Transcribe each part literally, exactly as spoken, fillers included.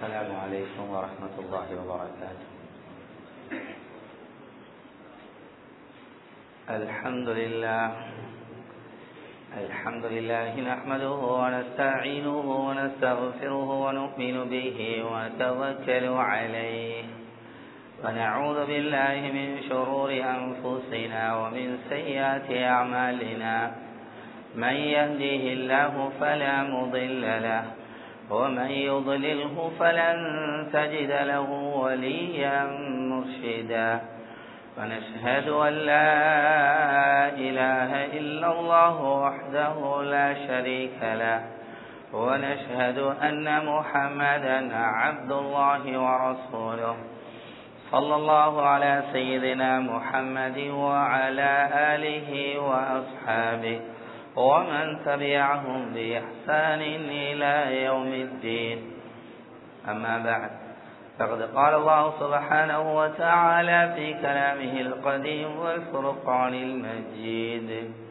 السلام عليكم ورحمة الله وبركاته. الحمد لله الحمد لله نحمده ونستعينه ونستغفره ونؤمن به ونتوكل عليه ونعوذ بالله من شرور أنفسنا ومن سيئات أعمالنا. من يهده الله فلا مضل له ومن يضلله فلن تجد له وليا مرشدا. ونشهد أن لا إله إلا الله وحده لا شريك له ونشهد أن محمدا عبد الله ورسوله. صلى الله على سيدنا محمد وعلى آله وأصحابه ومن تبعهم بإحسان إلى يوم الدين. أما بعد، فقد قال الله سبحانه وتعالى في كلامه القديم والفرقان المجيد: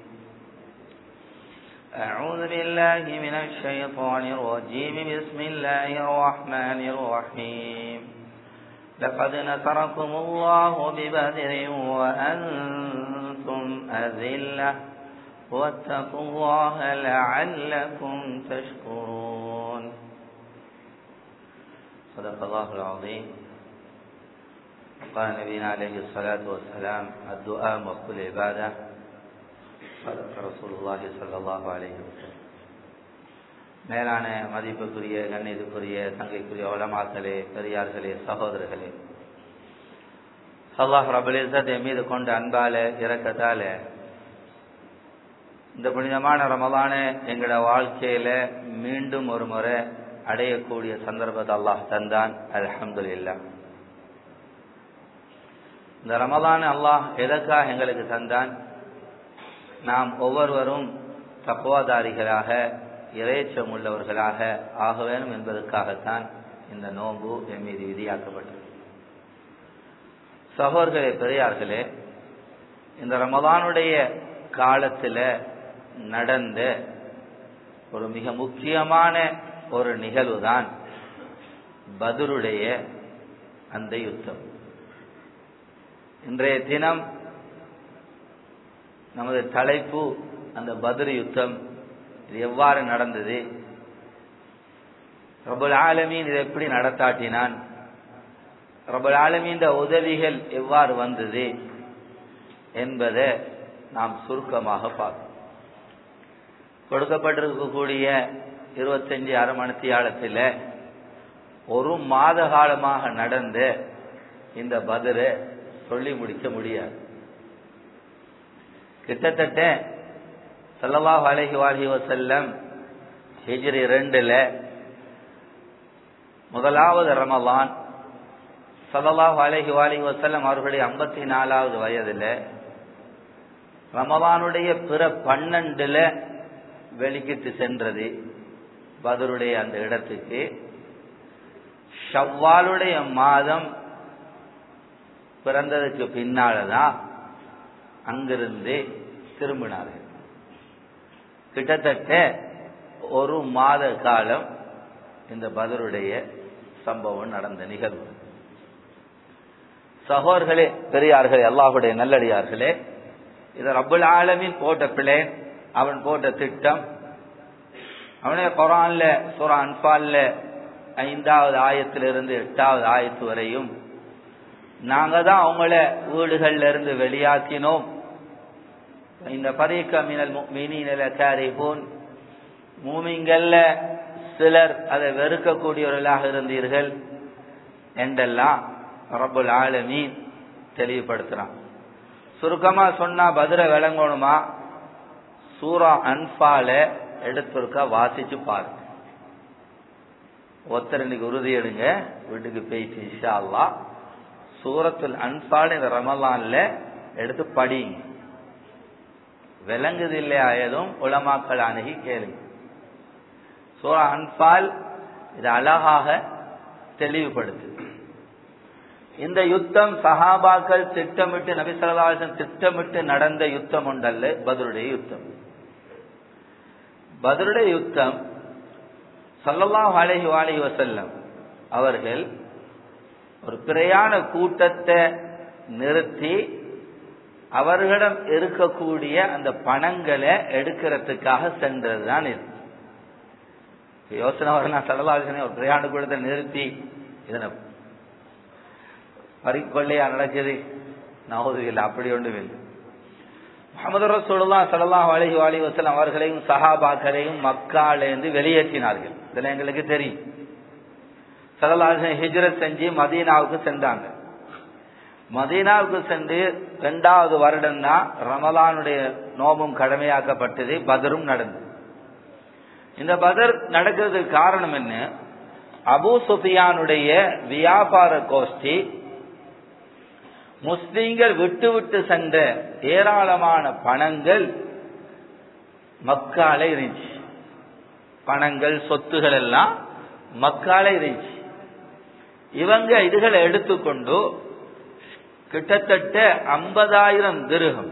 أعوذ بالله من الشيطان الرجيم. بسم الله الرحمن الرحيم. لقد نصركم الله ببدر وأنتم أذلة واتقوا الله لعلكم تشكرون. صدق الله العظيم. قال نبينا عليه الصلاة والسلام: الدعاء مخ العبادة. صدق رسول الله صلى الله عليه وسلم. மேலான மதிப்புக்குரிய கண்ணியத்துக்குரிய சங்கைக்குரிய உலமாக்களே, பெரியார்களே, சகோதரர்களே, அல்லாஹ் ரப்பல் இஸ்ஸத் என் மீது கொண்ட அன்பால இரக்கத்தால இந்த புனிதமான ரமலான எங்களோட வாழ்க்கையில மீண்டும் ஒரு முறை அடையக்கூடிய சந்தர்ப்பத்தை அல்லாஹ் தந்தான். அல்ஹம்துலில்லாஹ். இந்த ரமலான் அல்லாஹ் எதற்காக எங்களுக்கு தந்தான்? நாம் ஒவ்வொருவரும் தக்வாதாரிகளாக, இறைச்சம் உள்ளவர்களாக ஆக வேண்டும் என்பதற்காகத்தான் இந்த நோன்பு என் மீது விதியாக்கப்பட்டது. சகோதரர்களே, பெரியார்களே, இந்த ரமலானுடைய காலத்துல நடந்த ஒரு மிக முக்கியமான ஒரு நிகழ்வு தான் பத்ருடைய அந்த யுத்தம். இன்றைய தினம் நமது தலைப்பு அந்த பத்ர் யுத்தம். இது எவ்வாறு நடந்தது, ரப்பல் ஆலமீன் இதை எப்படி நடத்தாட்டினான், ரப்பல் ஆலமீன் உதவிகள் எவ்வாறு வந்தது என்பதை நாம் சுருக்கமாக பார்ப்போம். கொடுக்கப்பட்டிருக்கக்கூடிய இருபத்தஞ்சு அரை மணித்தியாலத்தில் ஒரு மாத காலமாக நடந்த இந்த பத்ரை சொல்லி முடிக்க முடியாது. கிட்டத்தட்ட ஸல்லல்லாஹு அலைஹி வஸல்லம் ஹிஜ்ரி ரெண்டுல முதலாவது ரமலான் ஸல்லல்லாஹு அலைஹி வஸல்லம் அவர்களுடைய ஐம்பத்தி நாலாவது வயதுல ரமலானுடைய பிற பன்னெண்டுல வெளிக்கிட்டு சென்றது பத்ருடைய அந்த இடத்துக்கு. ஷவ்வாலுடைய மாதம் பிறந்ததுக்கு பின்னால்தான் அங்கிருந்து திரும்பினார்கள். கிட்டத்தட்ட ஒரு மாத காலம் இந்த பத்ருடைய சம்பவம் நடந்த நிகழ்வு. சகோதரர்களே, பெரியார்களே, அல்லாஹ்வுடைய நல்லடியார்களே, இது ரப்பல் ஆலமீன் போட்ட பிளேன், அவன் போட்ட திட்டம். அவனே குர்ஆன்ல சூரா அன்ஃபால்ல ஐந்தாவது ஆயத்திலிருந்து எட்டாவது ஆயத்து வரையும் நாங்க தான் அவங்கள வீடுகள்ல இருந்து வெளியாக்கினோம். இந்த பரீக மினல் முஃமினீன லகாரிஹூன், மூமின்கள்ல சிலர் அதை வெறுக்கக்கூடியவர்களாக இருந்தீர்கள் என்றெல்லாம் ரப்பல் ஆலமீன் தெளிவுபடுத்துறான். சுருக்கமா சொன்னா பத்ர விளங்கணுமா, சூரா அன்ஃபால எடுத்துருக்க வாசிச்சு பாருங்க. ஒருத்தர் இன்னைக்கு உறுதி எடுங்க, வீட்டுக்கு போயிட்டு இன்ஷா அல்லாஹ் சூரத்துல் அன்ஃபால் இந்த ரமலான்ல எடுத்து படிங்க. விளங்குது இல்லையா எதுவும் உலமாக்கள் அணுகி கேளுங்க. சூரா அன்ஃபால் இது அழகாக தெளிவுபடுத்து. இந்த யுத்தம் சஹாபாக்கள் திட்டமிட்டு, நபி ஸல்லல்லாஹு அலைஹி வஸல்லம் திட்டமிட்டு நடந்த யுத்தம் ஒன்றல்ல பத்ருடைய யுத்தம். பத்ருடைய யுத்தம் ஸல்லல்லாஹு அலைஹி வஸல்லம் அவர்கள் ஒரு பிரயாண கூட்டத்தை நிறுத்தி அவர்களிடம் இருக்கக்கூடிய அந்த பணங்களை எடுக்கிறதுக்காக சென்றதுதான் இது. யோசனை வரலாம், சடலாசனை ஒரு பிரயாண கூட்டத்தை நிறுத்தி இதனை பறிக்கொள்ளையா நடக்குது, நவுது இல்லை, அப்படி ஒன்றும் இல்லை. முஹம்மது ரசூலுல்லாஹி ஸல்லல்லாஹு அலைஹி வஸல்லம் அவர்களையும் சஹாபாக்களையும் மக்காலேருந்து வெளியேற்றினார்கள். இதெல்லாம் எங்களுக்கு தெரியும். ஸல்லல்லாஹு அலைஹி வஸல்லம் ஹிஜ்ரத் செஞ்சு மதீனாவுக்கு சென்றாங்க. மதீனாவுக்கு சென்று இரண்டாவது வருடம் தான் ரமலானுடைய நோம்பும் கடமையாக்கப்பட்டது, பதரும் நடந்தது. இந்த பதர் நடக்கிறதுக்கு காரணம் என்ன? அபூ சுஃபியானுடைய வியாபார கோஷ்டி முஸ்லிம்கள் விட்டு விட்டு சென்ற ஏராளமான பணங்கள் மக்கால இருந்துச்சு. பணங்கள் சொத்துகள் எல்லாம் மக்கால இருந்துச்சு. இவங்க இதுகளை எடுத்துக்கொண்டு கிட்டத்தட்ட ஐம்பதாயிரம் திர்ஹம்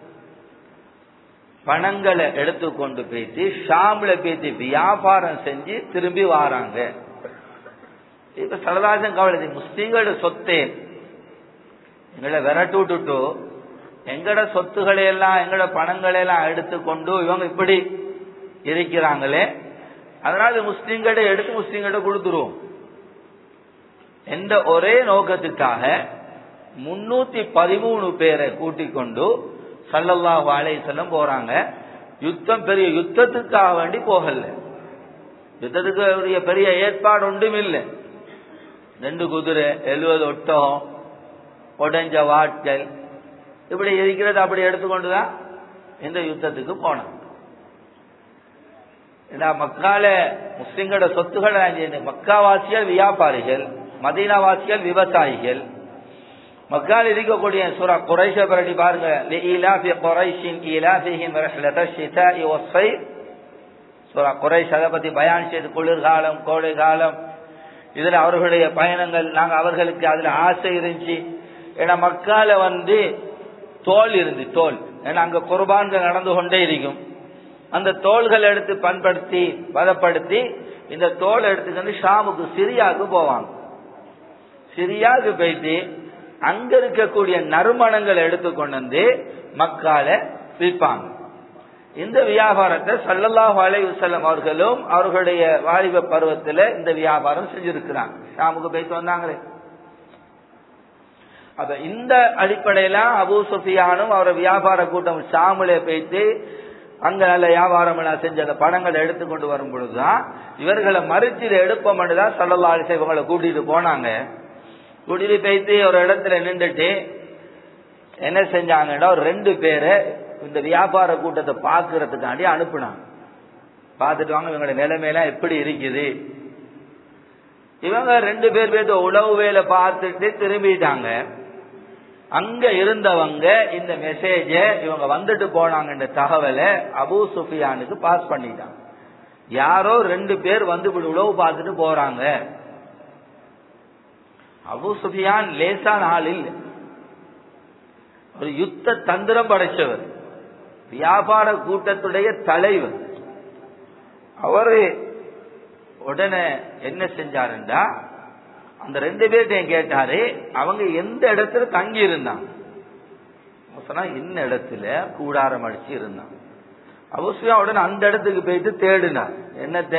பணங்களை எடுத்துக்கொண்டு போயிட்டு ஷாம்ல போயிட்டு வியாபாரம் செஞ்சு திரும்பி வாராங்க. இப்ப சரதாசன் கவலை, முஸ்லீம்களோட சொத்தை எங்களை விரட்டு விட்டுட்டு எங்கட சொத்துக்களை எல்லாம் எங்கட பணங்களை எல்லாம் எடுத்துக்கொண்டு இவங்க இப்படி இருக்கிறாங்களே, அதனால முஸ்லீம்கிட்ட எடுத்து முஸ்லீம்கிட்ட கொடுத்துருவோம் என்ற ஒரே நோக்கத்துக்காக முன்னூத்தி பதிமூணு பேரை கூட்டிக் கொண்டு ஸல்லல்லாஹு அலைஹி வஸல்லம் போறாங்க. யுத்தம் பெரிய யுத்தத்துக்காக வேண்டி போகல, யுத்தத்துக்கு பெரிய ஏற்பாடு ஒன்றும் இல்லை. ரெண்டு குதிரை, எழுபது ஒட்டகம், உடைஞ்ச வாட்கள், இப்படி இருக்கிறது அப்படி எடுத்துக்கொண்டுதான் இந்த யுத்தத்துக்கு போனாங்க. மக்கால முஸ்லிம்களோட சொத்துக்களை மக்காவாசிகள் வியாபாரிகள், மதீனாவாசிகள் விவசாயிகள். மக்கால் இருக்கக்கூடிய சூரா குரைஷ பரடி பாருங்க. சூரா குரைஷ் அதை பத்தி பயான் செய்து குளிர்காலம் கோடை காலம் இதுல அவர்களுடைய பயணங்கள், நாங்க அவர்களுக்கு அதுல ஆசை இருந்துச்சு. ஏன்னா மக்கால வந்து தோல் இருந்து தோல், ஏன்னா அங்க குர்பான்கள் நடந்து கொண்டே இருக்கும். அந்த தோள்கள் எடுத்து பண்படுத்தி பதப்படுத்தி இந்த தோல் எடுத்துக்கிட்டு ஷாமுக்கு சிரியாவுக்கு போவாங்க. சிரியாவுக்கு போயிட்டு அங்க இருக்கக்கூடிய நறுமணங்களை எடுத்துக்கொண்டு வந்து மக்கால விற்பாங்க. இந்த வியாபாரத்தை ஸல்லல்லாஹு அலைஹி வஸல்லம் அவர்களும் அவர்களுடைய வாலிப பருவத்தில் இந்த வியாபாரம் செஞ்சிருக்கிறாங்க. ஷாமுக்கு போயிட்டு வந்தாங்களே. அப்ப இந்த அடிப்படையில அபூ சுஃபியானும் அவரோட வியாபார கூட்டம் ஷாமுலே போயிட்டு அங்க நல்ல வியாபாரம் எல்லாம் செஞ்ச அந்த பணங்களை எடுத்துக்கொண்டு வரும் பொழுதுதான் இவர்களை மறுச்சிட எடுப்போம் தான் ஸல்லல்லாஹு அலைஹி வஸல்லம் இவங்களை கூட்டிட்டு போனாங்க. கூட்டிட்டு போயிட்டு ஒரு இடத்துல நின்றுட்டு என்ன செஞ்சாங்கன்னா ஒரு ரெண்டு பேரை இந்த வியாபார கூட்டத்தை பாக்குறதுக்காண்டி அனுப்புனாங்க. பார்த்துட்டு வாங்க இவங்களோட நிலைமையெல்லாம் எப்படி இருக்குது. இவங்க ரெண்டு பேர் பேர் உளவு வேலை பார்த்துட்டு திரும்பிட்டாங்க. அங்க இருந்தவங்க இந்த மெசேஜ இவங்க வந்துட்டு போனாங்க தகவலை அபூ சுஃபியானுக்கு பாஸ் பண்ணிட்டாங்க. யாரோ ரெண்டு பேர் வந்து உளவு பார்த்துட்டு போறாங்க. அபூ சுஃபியான் லேசான ஆள் இல்லை, ஒரு யுத்த தந்திரம் படைச்சவர், வியாபார கூட்டத்துடைய தலைவர். அவரு உடனே என்ன செஞ்சாருண்டா அந்த ரெண்டு பேர்ட்டையும் கேட்டாரு அவங்க எந்த இடத்துல தங்கி இருந்தாங்க. சொன்னா இந்த இடத்துல கூடாரம் அடிச்சு இருந்தாங்க. அவசியம் உடனே அந்த இடத்துக்கு போயிட்டு தேடினார். என்னத்த?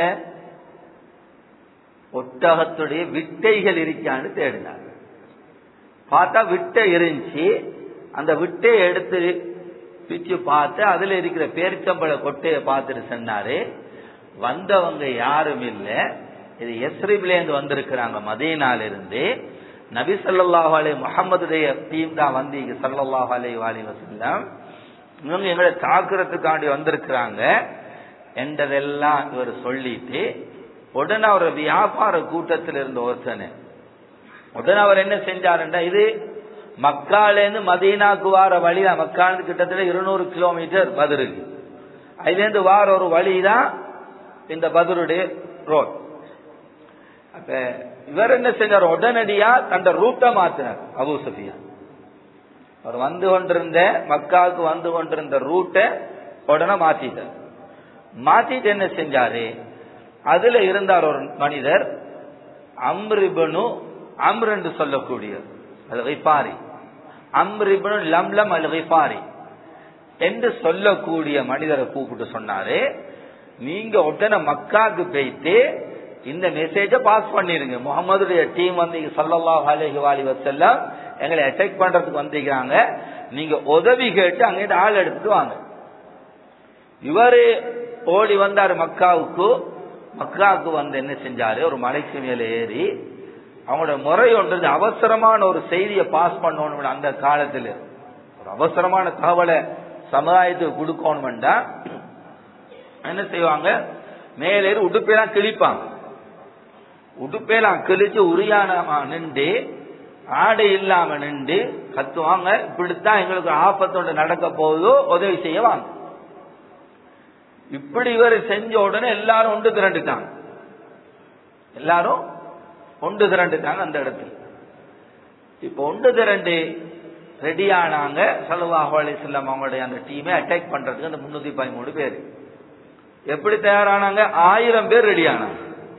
ஒட்டகத்துடைய விட்டைகள் இருக்கான்னு தேடினார். பார்த்தா விட்டை இருந்துச்சு. அந்த விட்டையை எடுத்து பிச்சு பார்த்து அதுல இருக்கிற பேரிச்சம்பள கொட்டையை பார்த்துட்டு சொன்னாரு, வந்தவங்க யாரும் இல்லை, இது யஸ்ரிப்ல இருந்து வந்திருக்கிறாங்க, மதீனால இருந்து. நபி ஸல்லல்லாஹு அலைஹி முஹம்மதுடைய டீம் தான் வந்து ஸல்லல்லாஹு அலைஹி வஸல்லம் இவங்க எங்களை தாக்குறதுக்காண்டி வந்திருக்கிறாங்க என்றதெல்லாம் இவர் சொல்லிட்டு உடனே அவர் வியாபார கூட்டத்தில் இருந்த ஒருத்தனை உடனே அவர் என்ன செஞ்சாருன்னா, இது மக்காலேருந்து மதீனாக்கு வார வழி தான். மக்காலேருந்து கிட்டத்தட்ட இருநூறு கிலோமீட்டர் பத்ருக்கு. அதுலேருந்து வார ஒரு வழிதான் இந்த பத்ருடைய ரோட். அப்ப இவர் என்ன செஞ்சார், உடனடியா தன் ரூட்டை மாத்தினார். அபூ சுஃபியான் அவர் வந்து கொண்டிருந்த மக்காவுக்கு வந்து கொண்டிருந்த ரூட்டை உடனே மாத்திட்டார். மாத்திட்டு என்ன செஞ்சாரு, அதுல இருந்தார் ஒரு மனிதர். அம்ர் இப்னு அம்ர் என்று சொல்லக்கூடிய அல் கிஃபாரி, அம்ர் இப்னு லம்லம் அல் கிஃபாரி என்று சொல்லக்கூடிய மனிதரை கூப்பிட்டு சொன்னாரு, நீங்க உடனே மக்காவுக்கு போயிட்டு இந்த மெசேஜ பாஸ் பண்ணிருங்க. முகமதுடைய டீம் வந்து ஸல்லல்லாஹு அலைஹி வஸல்லம் எங்களை அட்டாக் பண்றதுக்கு வந்திருக்காங்க, நீங்க உதவி கேட்டு அங்கிட்டு ஆள் எடுத்துட்டு வாங்க. இவரு ஓடி வந்தாரு மக்காவுக்கு. மக்காவுக்கு வந்து என்ன செஞ்சாரு, ஒரு மலைக்கு மேல ஏறி அவங்களோட முறை ஒன்றது அவசரமான ஒரு செய்தியை பாஸ் பண்ணணும். அந்த காலத்துல ஒரு அவசரமான தகவலை சமுதாயத்துக்கு கொடுக்கணும்டா என்ன செய்வாங்க, மேலே உடுப்பெல்லாம் கிழிப்பாங்க. உடுப்பெல்லாம் கிழிச்சு உரியானமா நின்று ஆடை இல்லாம நின்று கத்துவாங்க, இப்படித்தான் எங்களுக்கு ஆபத்தோடு நடக்க போகுதோ உதவி செய்ய வாங்க. இப்படி இவர் செஞ்ச உடனே எல்லாரும் ஒன்று திரண்டுட்டாங்க. எல்லாரும் ஒன்று திரண்டுட்டாங்க அந்த இடத்துல. இப்ப ஒன்று திரண்டு ரெடி ஆனாங்க. ஸல்லல்லாஹு அலைஹி வஸல்லம் அவங்களுடைய அந்த டீமை அட்டாக் பண்றதுக்கு அந்த முன்னூத்தி பதிமூணு பேர் எப்படி தயாரானாங்க, ஆயிரம் பேர் ரெடி ஆனாங்க.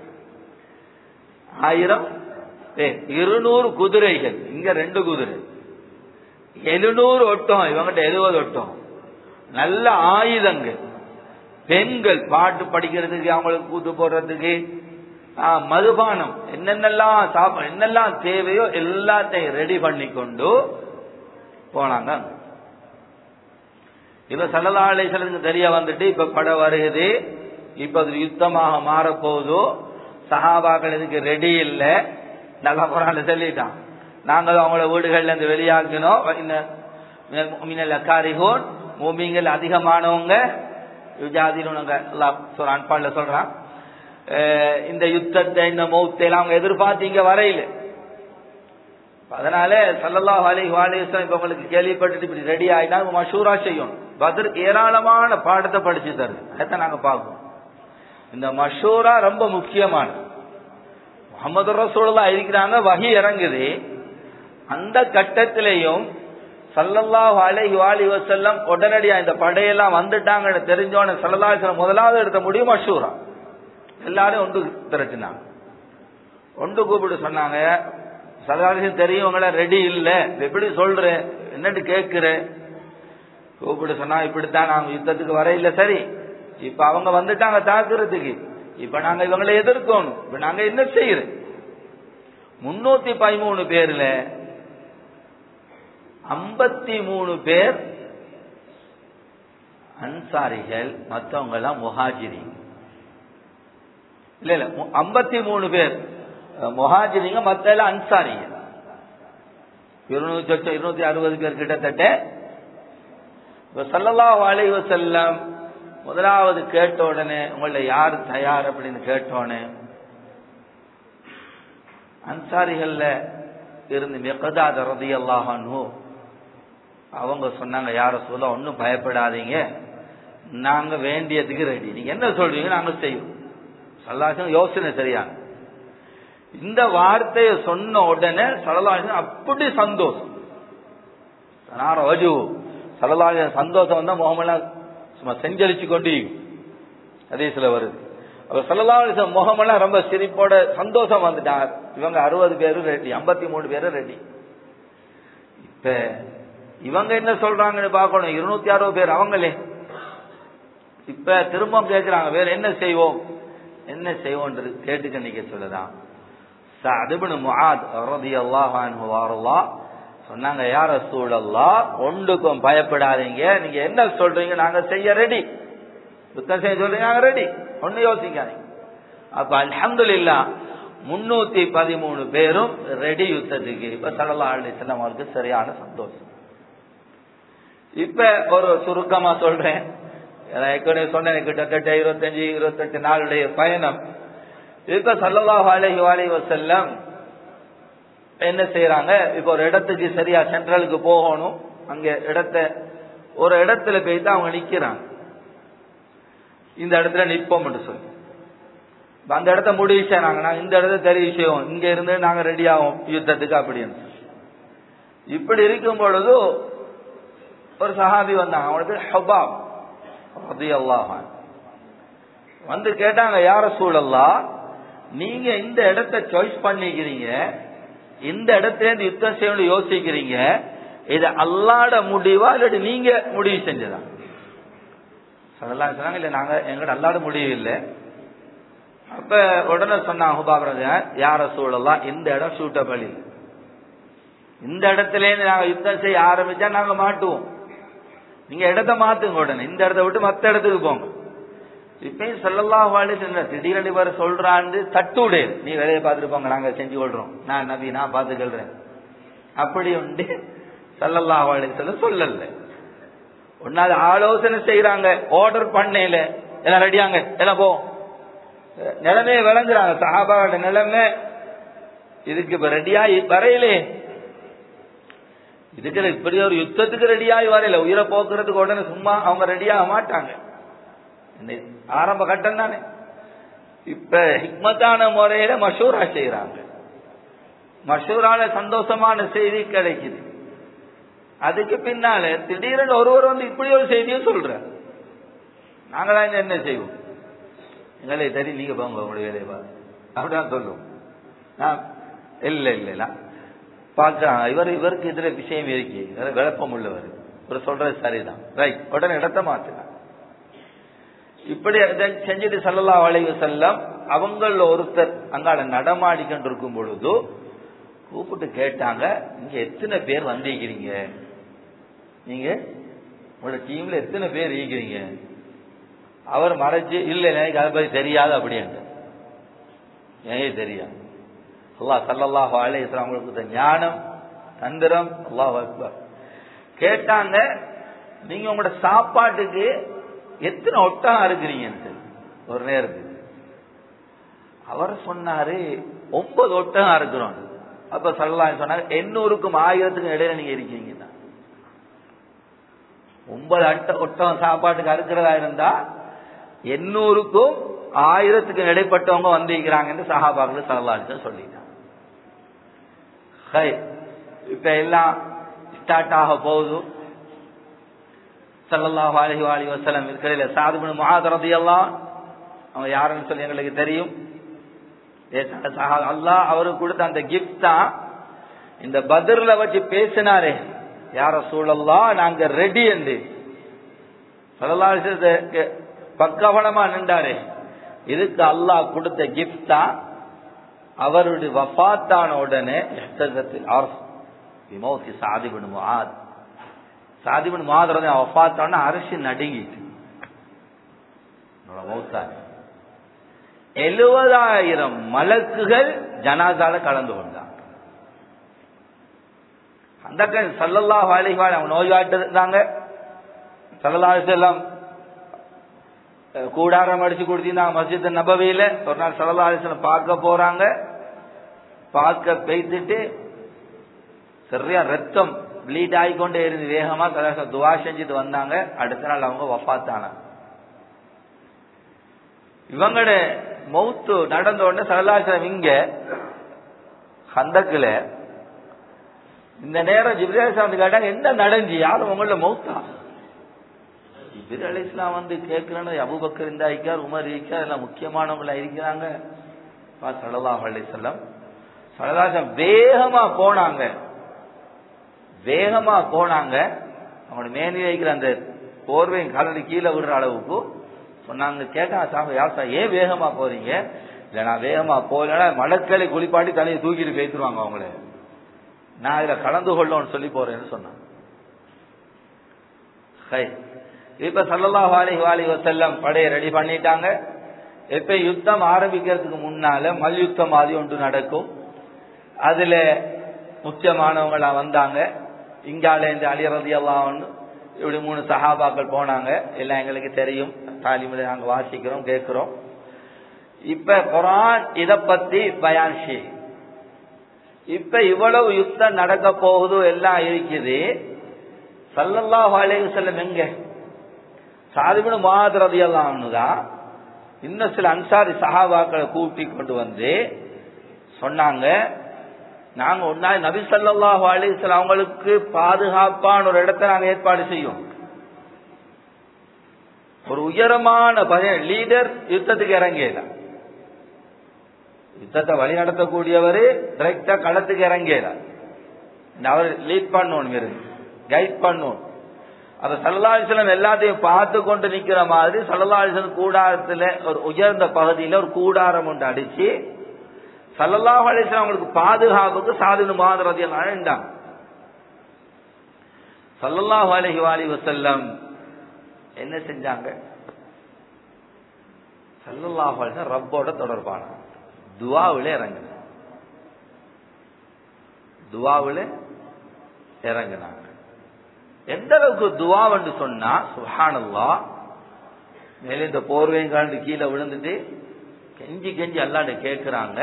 ஆயிரம் பேர், இருநூறு குதிரைகள், இங்க ரெண்டு குதிரை, எழுநூறு ஒட்டம், இவங்கிட்ட எழுபது ஒட்டம், நல்ல ஆயுதங்கள், பெண்கள் பாட்டு படிக்கிறதுக்கு, அவங்களுக்கு கூத்து போடுறதுக்கு, மதுபானம், என்னென்னலாம் சாப்பிட என்னெல்லாம் தேவையோ எல்லாத்தையும் ரெடி பண்ணி கொண்டு போனாங்க. இப்ப ஸல்லல்லாஹு அலைஹி வஸல்லம் தெரிய வந்துட்டு இப்ப பட வருகிறது, இப்ப அது யுத்தமாக மாறப்போகுதோ, சஹாபாக்கள் இதுக்கு ரெடி இல்லை, நல்லா குர்ஆன்ல சொல்லிட்டான். நாங்கள் அவங்கள வீடுகள்ல இருந்து வெளியாக்கணும். மூமின்கள் அதிகமானவங்க அன்பால சொல்றான், இந்த யுத்தத்தை இந்த மௌத்தை எல்லாம் அவங்க எதிர்பார்த்தீங்க வரையில. அதனால ஸல்லல்லாஹு அலைஹி வஸல்லம் இப்ப உங்களுக்கு கேள்விப்பட்டுட்டு இப்படி ரெடி ஆயிட்டா மஷூரா செய்யும். பத்ர் ஏராளமான பாடத்தை படிச்சு தருது, அதான் நாங்க பார்ப்போம். இந்த மஷூரா ரொம்ப முக்கியமானது. முஹம்மது ரசூலுல்லாஹ் இருக்கிறாங்க, வஹி இறங்குது. அந்த கட்டத்திலையும் ஸல்லல்லாஹு அலைஹி வஸல்லம் உடனடியா இந்த படையெல்லாம் வந்துட்டாங்கன்னு தெரிஞ்சோன்னு ஸல்லல்லாஹு அலைஹி வஸல்லம் முதலாவது எடுத்த முடிவு மஷூரா. எல்லாரும் ஒன்று திரட்டினாங்க. ஒன்று கூப்பிட்டு சொன்னாங்க, ஸல்லல்லாஹு அலைஹி வஸல்லம் தெரியும் உங்களை ரெடி இல்லை, எப்படி சொல்ற என்னன்னு கேட்கிற. கூப்பிட்டு சொன்னா, இப்படித்தான் நாங்க யுத்தத்துக்கு வர இல்லை. சரி, இப்ப அவங்க வந்துட்டாங்க தாக்குறதுக்கு, இப்ப நாங்க இவங்களை எதிர்க்கணும். இப்ப நாங்க என்ன செய்யறோம்? முன்னூத்தி பதிமூணு பேர்ல ஐம்பத்தி மூணு பேர் அன்சாரிகள், மற்றவங்க எல்லாம் முஹாஜிரி. இல்ல இல்ல ஐம்பத்தி மூணு பேர் முஹாஜிரிங்க, மத்த எல்லாம் அன்சாரிங்க. இருநூத்தி இருநூத்தி அறுபது பேர் கிட்டத்தட்ட. ஸல்லல்லாஹு அலைஹி வஸல்லம் முதலாவது கேட்ட உடனே உங்கள யார் தயார் அப்படின்னு கேட்டோன்னு அன்சாரிகள்ல இருந்து மிக்தாத் ரலியல்லாஹு அன்ஹு அவங்க சொன்னாங்க, யார சொல்ல ஒன்னும் பயப்படாதீங்க, நாங்க வேண்டியதுக்கு ரெடி, நீங்க என்ன சொல்றீங்க நாங்க செய்வோம். ஸல்லல்லாஹு யோசனை சரியான இந்த வார்த்தையை சொன்ன உடனே ஸல்லல்லாஹு அப்படி சந்தோஷம். ஸல்லல்லாஹு சந்தோஷம் வந்தா முகமது சும்மா செஞ்சலிச்சு கொண்டு ஹதீஸ்ல வருது. அவர் ஸல்லல்லாஹு அலைஹி வஸல்லம் முகமெல்லாம் ரொம்ப சிரிப்போட சந்தோஷம் வந்துட்டாங்க. இவங்க அறுபது பேரும் ரெடி, ஐம்பத்தி மூணு பேரும் ரெடி. இப்ப இவங்க என்ன சொல்றாங்கன்னு பார்க்கணும். இருநூத்தி அறுபது பேர் அவங்களே இப்ப திரும்ப கேட்கிறாங்க, வேற என்ன செய்வோம் என்ன செய்வோன்றது கேட்டுக்க நீங்க சொல்லலாம். சஅத் இப்னு முஆத் ரலியல்லாஹு அன்ஹு வஅர்லா சொன்னாங்க, யா ரசூலல்லாஹ் ஒன்றுக்கும் பயப்படாதீங்க, நீங்க என்ன சொல்றீங்க நாங்க செய்ய ரெடி, யுத்தம் செய்ய சொல்றீங்க நாங்க ரெடி, ஒன்னு யோசிக்காதீங்க. அப்ப அல்ஹம்துலில்லாஹ் முன்னூத்தி பதிமூணு பேரும் ரெடி யுத்தத்துக்கு. இப்ப ஸல்லல்லாஹு அலைஹி வஸல்லம் அவருக்கு சரியான சந்தோஷம். இப்ப ஒரு சுருக்கமா சொல்றேன், ஏற்கனவே சொன்னேன், கிட்டத்தட்ட இருபத்தஞ்சு இருபத்தெட்டு நாளுடைய பயணம். இப்ப ஸல்லல்லாஹு அலைஹி வஸல்லம் என்ன செய்யறாங்க, இப்ப ஒரு இடத்துக்கு சரியா சென்ட்ரலுக்கு போகணும், அங்க இடத்த ஒரு இடத்துல போயிட்டு அவங்க நிக்கிறாங்க. இந்த இடத்துல நிற்போம் என்று சொல்லி அந்த இடத்த முடிவு செய்யறாங்க, நாங்க இந்த இடத்த தெரிவு செய்வோம், இங்க இருந்து நாங்க ரெடி ஆகும் யுத்தத்துக்கு அப்படின்னு. இப்படி இருக்கும் பொழுது ஒரு சஹாபி வந்தாங்க, அவங்களுக்கு ஹுபாப் ரலியல்லாஹு அன்ஹு வந்து கேட்டாங்க, யா ரசூலல்லாஹ் நீங்க இந்த இடத்தை சாய்ஸ் பண்ணிக்கிறீங்க, இந்த இடத்துல இருந்து யுத்தம் செய்யணும் யோசிக்கிறீங்க, இது அல்லாஹ்வோட முடிவா இல்லாட்டி நீங்க முடிவு செஞ்சதா? சொன்னாங்க இல்ல நாங்க எங்கட அல்லாஹ்வோட முடிவு இல்லை. அப்ப உடனே சொன்னாங்க ஹுபாப் யார சூழலாம், இந்த இடம் சூட்டபிள் இல்லை, இந்த இடத்துல இருந்து நாங்க யுத்தம் செய்ய ஆரம்பிச்சா நாங்க மாட்டுவோம், நீங்க இடத்தை மாத்துங்க, உடனே இந்த இடத்த விட்டு மத்த இடத்துக்கு போங்க. இப்பயும் ஸல்லல்லாஹு அலைஹி வஸல்லம் திடீரென வர சொல்றான்னு தட்டுடே, நீ வேலையை பார்த்துட்டு போங்க, நாங்க செஞ்சு கொள்றோம், நான் நபி நான் பார்த்துக்கொள்றேன் அப்படி உண்டு ஸல்லல்லாஹு அலைஹி வஸல்லம் சொல்லல. ஒன்னாவது ஆலோசனை செய்யறாங்க, ஆர்டர் பண்ணல, எல்லாம் ரெடியாங்க எல்லாம் போ, நிலைமையை விளங்குறாங்க சஹாபாவோட நிலைமை. இதுக்கு இப்ப ரெடியாகி வரையிலே, இதுக்கு இப்படி ஒரு யுத்தத்துக்கு ரெடியாகி வரையில, உயிரை போக்குறதுக்கு உடனே சும்மா அவங்க ரெடியாக மாட்டாங்க, ஆரம்ப கட்டம் தானே. இப்ப ஹிக்மத்தான முறையில மஷூரா செய்யறாங்க, மஷூரால சந்தோஷமான செய்தி கிடைக்குது. அதுக்கு பின்னால திடீரென்று ஒருவர் வந்து இப்படி ஒரு செய்தியை சொல்ற, நாங்களாம் என்ன செய்வோம், எங்களே தெரியும், நீங்க போங்க உங்களுடைய வேலையை பாரு அப்படிதான் சொல்லுவோம். இல்ல இல்ல பாக்குறாங்க இவர் இவருக்கு இதுல விஷயம் இருக்கு, விளப்பம் உள்ளவர், இவர் சொல்றது சரிதான், ரைட், உடனே இடத்த மாத்துறாங்க. இப்படி செஞ்சுட்டு ஸல்லல்லாஹு அலைஹி வஸல்லம் அவங்கள ஒருத்தர் அங்கால நடமாடி கொண்டிருக்கும் பொழுது கூப்பிட்டு கேட்டாங்க, நீங்க எத்தனை பேர் வந்திருக்கிறீங்க, நீங்க உங்களோட டீம்ல எத்தனை பேர் இருக்கிறீங்க? அவர் மறைச்சு இல்ல எனக்கு அதை பத்தி தெரியாது அப்படின்னு, ஏன் தெரியாது, அல்லாஹ் ஸல்லல்லாஹு அலைஹி வஸல்லம் அவங்களுக்கு ஞானம் தந்திரம், அல்லாஹ் அக்பர். கேட்டாங்க, நீங்க உங்களோட சாப்பாட்டுக்கு எத்தனை ஒட்டகம் இருக்கிறீங்க ஒரு நேரத்துக்கு? அவர் சொன்னாரு ஒன்பது ஒட்டகம் இருக்கிறோம். அப்ப ஸல்லல்லாஹு சொன்னாங்க, எண்ணூறுக்கும் ஆயிரத்துக்கும் இடையில நீங்க இருக்கீங்க. ஒன்பது அட்ட ஒட்டகம் சாப்பாட்டுக்கு அறுக்கிறதா இருந்தா எண்ணூறுக்கும் ஆயிரத்துக்கும் இடைப்பட்டவங்க வந்திருக்கிறாங்க சஹாபாக்கள் ஸல்லல்லாஹு அலைஹி வஸல்லம் சொல்லிட்டாங்க. இப்ப எல்லாம் ஸ்டார்ட் ஆக போகுது. ஸல்லல்லாஹு அலைஹி வஸல்லம் இருக்கிற சஅத் இப்னு முஆத் ரலியல்லாஹு அவங்க யாருன்னு சொல்லி எங்களுக்கு தெரியும். அல்லாஹ் அவருக்கு கொடுத்த அந்த கிஃப்ட் தான் இந்த பத்ர்ல வச்சு பேசினாரே, யா ரசூலல்லாஹ் நாங்க ரெடி என்று ஸல்லல்லாஹு அலைஹி வஸல்லம் பக்கவனமா நின்றாரே, இதுக்கு அல்லாஹ் கொடுத்த கிஃப்ட் தான் அவருடைய வஃபாத்தான உடனே இஹ்தஸத்தில் அர்ஸ் பிமௌத் சஅத் இப்னு முஆத். சஅத் இப்னு முஆத் ரலியல்லாஹு வஃபாத்தான அர்ஷ் நடுங்கிட்டு மௌத்தா. எழுபதாயிரம் மலக்குகள் ஜனாசால கலந்து கொண்டாங்க. அந்த ஸல்லல்லாஹு அலைஹி வஸல்லம் நோய்வாட்டு இருந்தாங்க. ஸல்லல்லாஹு அலைஹி வஸல்லம் கூடாரம் அடிச்சு கொடுத்திருந்தாங்க மஸ்ஜித் நபவியில. ஒரு நாள் ஸல்லல்லாஹு அலைஹி வஸல்லம் பார்க்க போறாங்க. பார்க்க பெய்துட்டு சரியா ரத்தம் ப்ளீட் ஆகிக்கொண்டே இருந்து வேகமா துவா செஞ்சுட்டு வந்தாங்க. அடுத்த நாள் அவங்க வஃபாத்தான. இவங்களோட மௌத்து நடந்த உடனே ஸல்லல்லாஹு அலைஹி வஸல்லம் இங்க ஹந்தக்ல இந்த நேரம் ஜிப்ரீல் அலைஹிஸ்ஸலாம் கேட்டாங்க, என்ன நடந்துச்சு, யாரும் உங்களோட மௌத்தா? ஜிப்ரீல் அலைஹிஸ்ஸலாம் வந்து கேட்கிறேன்னு அபூபக்கர் இருந்தா இருக்கார், உமர் இருக்கார், எல்லாம் முக்கியமானவங்களா இருக்கிறாங்க. ஸல்லல்லாஹு அலைஹி வஸல்லம் ஸல்லல்லாஹு அலைஹி வஸல்லம் வேகமா போனாங்க வேகமா போனாங்க அவங்களோட மேனில இருக்கிற அந்த போர்வையும் கலந்து கீழே விடுற அளவுக்கு சொன்னாங்க. கேட்டாங்க, சாமி யார் சார் ஏன் வேகமா போறீங்க? இல்ல நான் வேகமா போகலன்னா மலக்களை குளிப்பாட்டி தலையை தூக்கிட்டு பேசிடுவாங்க அவங்கள, நான் இதுல கலந்து கொள்ளணும்னு சொல்லி போறேன்னு சொன்னாங்க. இப்ப ஸல்லல்லாஹு அலைஹி வஸல்லம் படையை ரெடி பண்ணிட்டாங்க. இப்ப யுத்தம் ஆரம்பிக்கிறதுக்கு முன்னால மல்யுத்தம் மாதிரி ஒன்று நடக்கும். அதுல முக்கியமானவங்களா வந்தாங்க. இங்கால இந்த அலி ரலியல்லாஹு அன்ஹு இப்படி மூணு சஹாபாக்கள் போனாங்க. எல்லாம் எங்களுக்கு தெரியும், தாலிமில் நாங்க வாசிக்கிறோம் கேட்கிறோம். இப்ப குர்ஆன் இத பத்தி பயான் செய்யுது. இப்ப இவ்வளவு யுத்தம் நடக்க போகுது எல்லாம் இருக்குது. ஸல்லல்லாஹு அலைஹி வஸல்லம் எங்க? சஅத் இப்னு முஆத் ரலியல்லாஹு அன்ஹு தான் இன்னும் சில அன்சாரி சஹாபாக்களை கூட்டி கொண்டு வந்து சொன்னாங்க, நாங்க ஒரு நாள் நபி ஸல்லல்லாஹு அலைஹி வஸல்லம் அவங்களுக்கு பாதுகாப்பான ஒரு இடத்தை நாங்க ஏற்பாடு செய்யும். ஒரு உயரமான லீடர் யுத்தத்துக்கு இறங்கல. யுத்தத்தை வழி நடத்தக்கூடியவர் டைரக்டா களத்துக்கு இறங்கிறார். அவர் லீட் பண்ணணும், இருந்து கைட் பண்ணணும். அந்த ஸல்லல்லாஹு அலைஹி வஸல்லம் எல்லாத்தையும் பார்த்து கொண்டு நிக்கிற மாதிரி ஸல்லல்லாஹு அலைஹி வஸல்லம் கூடாரத்துல ஒரு உயர்ந்த பகுதியில ஒரு கூடாரம் ஒன்று அடிச்சு ஸல்லல்லாஹு அலைஹி வஸல்லம் அவங்களுக்கு பாதுகாப்புக்கு சாது இப்னு முஆத் ரலியல்லாஹு அன்ஹு இருந்தாங்க. ஸல்லல்லாஹு அலைஹி வஸல்லம் என்ன செஞ்சாங்க? ஸல்லல்லாஹு அலைஹி வஸல்லம் ரப்போட தொடர்பான துஆவிலே இறங்கினாங்க. துஆவிலே இறங்கினாங்க. எந்த அளவுக்கு துஆ என்று சொன்னா சுப்ஹானல்லாஹ், மேலே இந்த போர்வையும் கலந்து கீழே விழுந்துட்டு கெஞ்சி கெஞ்சி அல்லாஹ்ட்ட கேட்கிறாங்க.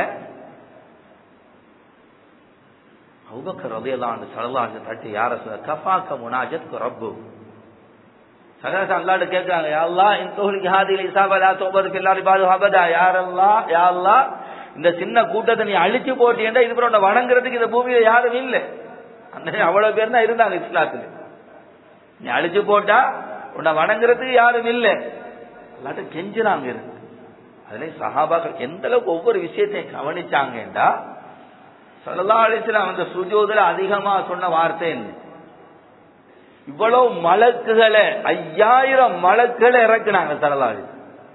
அபூபக்கர் ரலியல்லாஹு அன்ஹு ஸல்லல்லாஹு அலைஹி வஸல்லம் தட்டி யா ரசூலல்லாஹ் கஃபாக முனாஜத்துக்கு ரப்பு சகல அல்லாஹ்ட்ட கேட்கிறாங்க, யா அல்லாஹ் இன் துஹ்லிக ஹாதில் இஸாபா லா துபது ஃபில் அர்தி பாது அபதா, யா அல்லாஹ் யா அல்லாஹ் இந்த சின்ன கூட்டத்தை நீ அழிச்சு போட்டீங்கன்னா இது போல வணங்குறதுக்கு இந்த பூமியில யாரும் இல்லை. அந்த அவ்வளவு பேர் தான் இருந்தாங்க இஸ்லாத்துல. நீ அழிச்சு போட்டா உன்னை வணங்குறதுக்கு யாரும் இல்லை. அல்லாஹ்ட்ட கெஞ்சுறாங்க இருக்கு. அதுல சஹாபாக்கள் எந்த அளவுக்கு ஒவ்வொரு விஷயத்தையும் கவனிச்சாங்கடா, ஸல்லல்லாஹு அலைஹி வஸல்லம் அந்த சுஜூதுல அதிகமா சொன்ன வார்த்தை என்ன? இவ்வளவு மலக்குகளை ஐயாயிரம் மலக்குகளை இறக்குனாங்க ஸல்லல்லாஹு அலைஹி வஸல்லம்.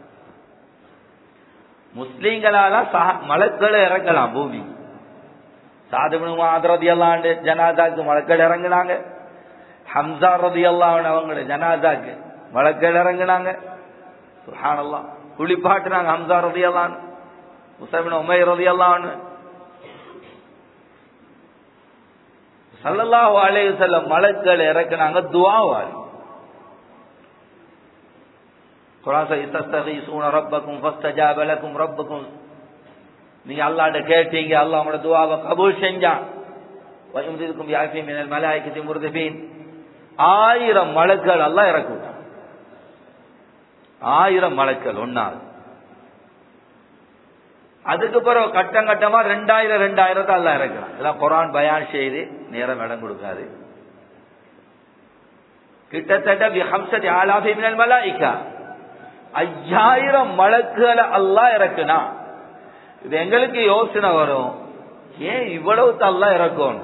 முஸ்லீம்களால மலக்குகளை இறக்கலாம் பூமி. சாது இப்னு முஆத் ரலியல்லாஹு அன்ஹு ஜனாதாக்கு மலக்குகள் இறங்குனாங்க. ஹம்ஸா ரலியல்லாஹு அன்ஹு அவங்க ஜனாதாக்கு மலக்குகள் இறங்குனாங்க. சுப்ஹானல்லாஹ். குளிப்பாட்டுனாங்க ஹம்ஸா ரலியல்லாஹு அன்ஹு, முஸஅப் இப்னு உமைர் ரலியல்லாஹு அன்ஹு. ஸல்லல்லாஹு அலைஹி வஸல்லம் மலக்குகள் இறக்குனாங்க துஆவால். குர்ஆன் இஸ்தஸ்தகீஸூன ரப்பக்கும் ஃபஸ்தஜாப லக்கும் ரப்புக்கும், நீங்க அல்லாஹ்ட்ட கேட்டீங்க, அல்லாஹ் உங்களோட துஆவை கபூல் செஞ்சான். வயம்திதுக்கும் பிஆஃபி மினல் மலாயிகத்தி முர்திஃபீன், ஆயிரம் மலக்குகள் அல்லாஹ் இறக்குவான். ஆயிரம் மலக்குகள் ஒன்னாது. அதுக்கு பிறகு கட்டம் கட்டமா ரெண்டாயிரம் ரெண்டாயிரத்தை அல்லாஹ் இறக்குறான். இதெல்லாம் குர்ஆன் பயான் செய்து நேரம் இடம் கொடுக்காது. கிட்டத்தட்ட பிஹம்ஸதி ஆலாஃபி மினல் மலாயிகா, ஐயாயிரம் மலக்குகளை அல்லாஹ் இறக்குனா. இது எங்களுக்கு யோசனை வரும், ஏன் இவ்வளவு அல்லாஹ் இறக்கணும்?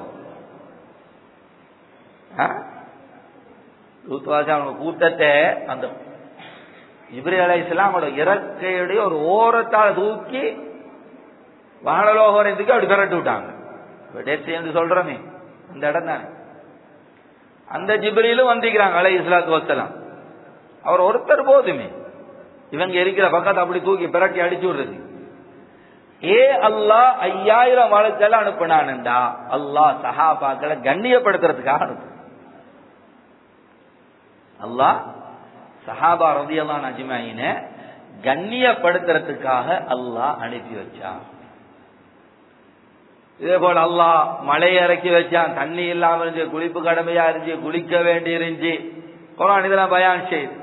அவங்க கூட்டத்தை அந்த ஜிப்ரீல் அலைஹிஸ்ஸலாம் அவங்களோட இறக்கையுடைய ஒரு ஓரத்தால் தூக்கி வானலோகத்துக்கு அப்படி விரட்டி விட்டாங்க. என்று சொல்றமே அந்த இடம் தானே. அந்த ஜிப்ரீலும் வந்திக்கிறாங்க அலைஹிஸ்ஸலாத்து வஸ்ஸலாம். அவர் ஒருத்தர் போதுமே, இவங்க இருக்கிற பக்கத்தை அப்படி தூக்கி பிரட்டி அடிச்சு விடுறது. ஏ அல்லாஹ் ஐயாயிரம் மலக்குகளை அனுப்பினான்டா, அல்லாஹ் சஹாபாக்களை கண்ணியப்படுத்துறதுக்காக அனுப்பு. அல்லாஹ் சஹாபா ரலியல்லாஹு அன்ஹு அஜ்மஈன கண்ணியப்படுத்துறதுக்காக அல்லாஹ் அனுப்பி வச்சான். இதே போல அல்லாஹ் மழையை இறக்கி வச்சான். தண்ணி இல்லாம இருந்துச்சு, குளிப்பு கடமையா இருந்துச்சு, குளிக்க வேண்டி இருந்துச்சு. குர்ஆன் இதெல்லாம் பயான் செய்து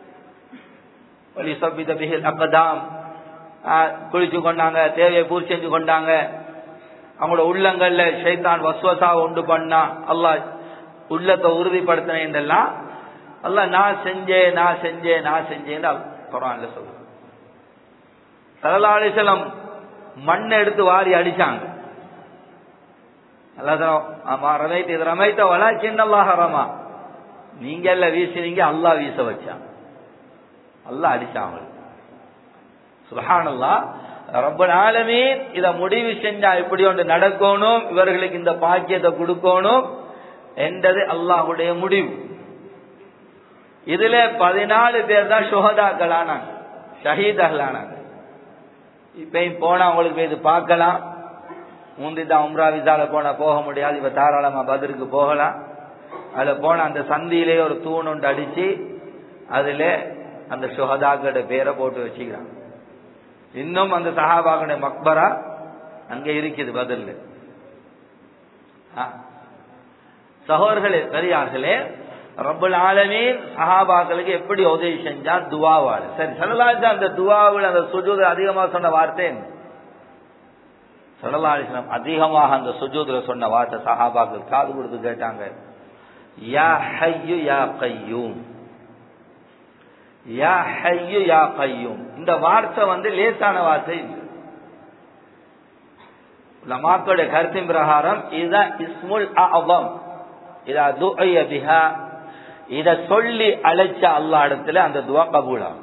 வலிசபித பிஹில் அக்தாம், குளிச்சு கொண்டாங்க, தேவையை பூர்த்தி செஞ்சு கொண்டாங்க. அவங்களோட உள்ளங்கள்ல ஷைத்தான் வஸ்வசா உண்டு பண்ணா, அல்லாஹ் உள்ளத்தை உறுதிப்படுத்தினேன். அல்லாஹ் நான் செஞ்சேன் நான் செஞ்சேன் நான் செஞ்சேன் குர்ஆன்ல சொல்றான். ஸல்லல்லாஹு அலைஹி வஸல்லம் மண்ணை எடுத்து வாரி அடிச்சாங்க. நீங்க எல்லாம் வீசினீங்க, அல்லாஹ் வீச வச்சான், அல்லாஹ் அடிச்சாங்க. சுப்ஹானல்லாஹ். ரப்பல் ஆலமீன் இத முடிவு செஞ்சா இப்படி ஒன்று நடக்கணும், இவர்களுக்கு இந்த பாக்கியத்தை கொடுக்கணும் என்றது அல்லாஹ்வுடைய முடிவு. இதுல பதினாலு பேர் தான் ஷுஹதாக்களானாங்க, ஷஹீதாகளானாங்க. இப்பயும் போனா உங்களுக்கு இது பார்க்கலாம். முந்திதான் உம்ரா விசால போனா போக முடியாது, இப்ப தாராளமா பத்ருக்கு போகலாம். அதுல போன அந்த சந்தியிலே ஒரு தூண் ஒன்று அடிச்சு அதுல அந்த ஷுஹதாக்களோட பேரை போட்டு வச்சுக்கிறாங்க. இன்னும் அந்த சஹாபாக்களுடைய மக்பரா அங்க இருக்குது பதில். சகோதரர்களே பெரியார்களே, ரப்பல் ஆலமீன் சஹாபாக்களுக்கு எப்படி உதவி செஞ்சா? துஆவால. சரி, ஸல்லல்லாஹு அலைஹி வஸல்லம் அந்த துஆவுல அந்த சுஜூத் அதிகமா சொன்ன வார்த்தை என்ன? ஸல்லல்லாஹு அலைஹி வஸல்லம் அதிகமாக அந்த சுஜூத்ல சொன்ன வார்த்தை சஹாபாக்கள் காது கொடுத்து கேட்டாங்க, யா ஹய்யு யா கய்யூம், யா ஹய்யு யா கய்யூம். இந்த வார்த்தை வந்து லேசான வார்த்தை இல்லை. உலமாக்களுடைய கருத்தின் பிரகாரம் இதுதான் இஸ்முல் அஅஸம். இதா துஇய பிஹா, இத சொல்லி அழைச்ச அல்லாஹ் இடத்துல அந்த துஆ கபூலாகும்.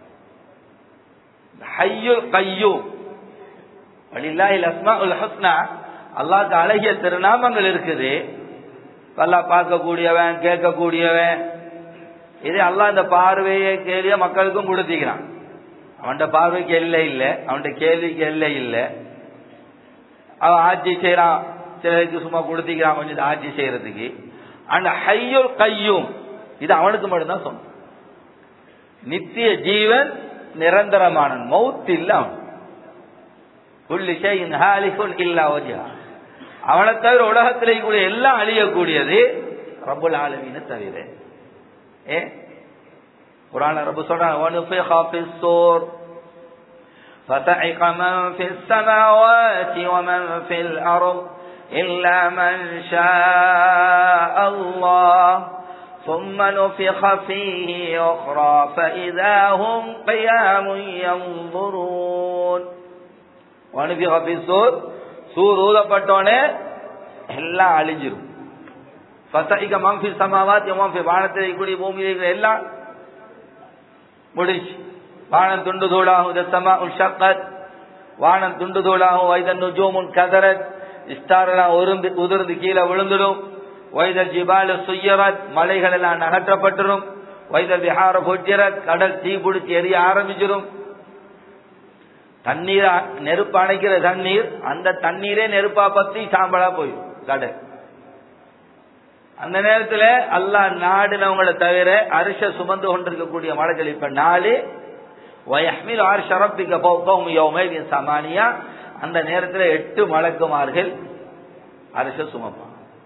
ஹய்யுல் கய்யூம் வலில்லாஹில் அஸ்மாஉல் ஹுஸ்னா, அல்லாஹ்க்கு அழகிய திருநாமங்கள் இருக்குது. அல்லாஹ் பார்க்கக்கூடியவன், கேட்கக்கூடியவன். இது அல்லாஹ் இந்த பார்வையை கேள்விய மக்களுக்கும் கொடுத்திக்கிறான். அவன்கிட்ட பார்வைக்கு எல்லை இல்லை, அவன்கிட்ட கேள்விக்கு எல்லை இல்லை. அவன் ஆட்சி செய்யறான், சிலருக்கு சும்மா கொடுத்திக்கிறான் கொஞ்சம் ஆட்சி செய்யறதுக்கு. அந்த ஹய்யுல் கய்யூம் இது அவனுக்கு மட்டும்தான் சொன்ன. நித்திய ஜீவன், நிரந்தரமான மௌத் இல்ல அவன். குல்லி ஷைஇன் ஹாலிகுன் இல்லா வஜ்ஹா, அவனை தவிர உலகத்திலே கூட எல்லாம் அழியக்கூடியது ரப்புல் ஆலமீனை தவிர. ஏ குர்ஆன்ல ரப்பு சொல்றான், வனுஃபிஹ ஃபிஸ் ஸூர் ஃபதஇக மன் ஃபிஸ் ஸமாவாதி வமன் ஃபில் அர்ض் இல்லா மன் ஷாஅ அல்லாஹ் ثم نفخ فيه أخرى فإذا هم قيام ينظرون. ونفخ في الصور, சூர் ஊதப்பட்டோனே எல்லாம் அழிஞ்சிரும். ஃபதஇக மன் ஃபிஸ் ஸமாவாதி வமன் ஃபில், வானத்தில் கூடிய பூமியில் எல்லாம் முடிச்சு. வானம் துண்டு தூளாகும். ஸமாஉல் ஷக்கத், வானம் துண்டு தூளாகும். வைதன் நுஜூமுன் கதரத், ஸ்டாரெல்லாம் உதிர்ந்து உதிர்ந்து கீழே விழுந்துடும். வைதல் ஜிபாலு சுய்யரத், மலைகள் எல்லாம் நகற்றப்பட்டுரும். வைதல் பிஹார ஃபுஜ்ஜிரத், கடல் தீ பிடிச்சி எரிய ஆரம்பிச்சிடும். தண்ணீர் நெருப்பு அணைக்கிற தண்ணீர், அந்த தண்ணீரே நெருப்பா பத்தி சாம்பலா போயும் கடல். அந்த நேரத்தில் அல்லாஹ் நாடுனவங்களை தவிர அரிச சுமந்து கொண்டிருக்கக்கூடிய மலைகள் இப்ப நாலு. வயஹ்மில் அர்ஷ ரப்பிக ஃபௌகஹும் யௌமைதின் ஸமானியா, அந்த நேரத்தில் எட்டு மலக்குமார்கள் அரிச சுமப்பாங்க.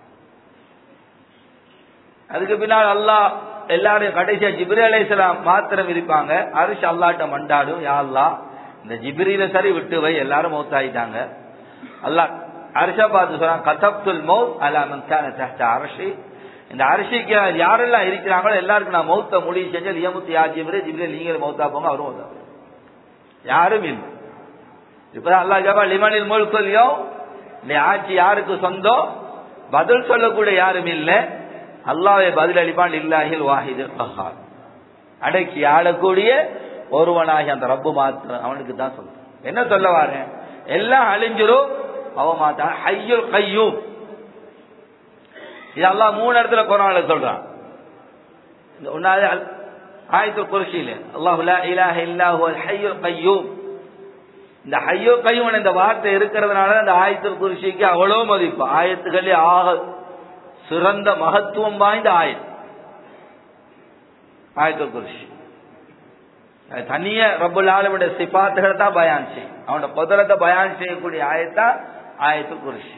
அதுக்கு பின்னால் அல்லாஹ் எல்லாரும் கடைசியா ஜிப்ரீல் அலைஹிஸ்ஸலாம் மாத்திரம் இருப்பாங்க. அரிஷ் அல்லாஹ்ட்ட மண்டாடும், யா அல்லாஹ் இந்த ஜிப்ரீல சரி விட்டு வை, எல்லாரும் மௌத்தாயிட்டாங்க. அல்லாஹ் அரிஷா பார்த்து சொல்றான், கதப்துல் மௌத் அலா மன் கான தஹ்த அர்ஷி, இந்த அரிசிக்கு யாரெல்லாம் இருக்கிறாங்களோ எல்லாருக்கும் நான் மௌத்த முடிவு செஞ்சு லியமுத் யா ஜிப்ரீல், ஜிப்ரீல் நீங்க மௌத்தா போங்க, அவரும் மௌத்தா போங்க. யாரும் இல்லை. இப்பதான் அல்லாஹ் ஜபா லிமனில் முல்குல் யௌம், இந்த ஆட்சி யாருக்கு சொந்தம், பதில் சொல்லக்கூடிய யாரும் இல்லை. அல்லாஹ்வே பதில் அளிப்பான். லில்லாஹில் வாஹிதுல் கஹ்ஹார், அடக்கி ஆளக்கூடிய ஒருவனாகி அந்த ரப்பு மாத்திரம் அவனுக்கு தான் சொல்ற. என்ன சொல்ல வாரு, எல்லாம் அழிஞ்சிரும், அவன் மாத்தான் ஹய்யுல் கய்யூம். இது அல்லாஹ் மூணு இடத்துல குர்ஆன்ல சொல்றான். இந்த ஒன்னாவது ஆயத்துல் குர்சியில அல்லாஹ் லா இலாஹ இல்லா ஹுவல் ஹய்யுல் கய்யூம், இந்த ஹய்யுல் கய்யூம் இந்த வார்த்தை இருக்கிறதுனால அந்த ஆயத்துல் குர்சிக்கு அவ்வளவு மதிப்பு. ஆயத்துகளே ஆக சிறந்த மகத்துவம் வாய்ந்த ஆயத் ஆயத்துல் குர்சி. தனிய ரப்புல் ஆலமீனுடைய சிபாத்துகளை தான் பயான் செய்யும், அவனோட குதிரத்தை பயான் செய்யக்கூடிய ஆயத்தா ஆயத்துல் குர்சி.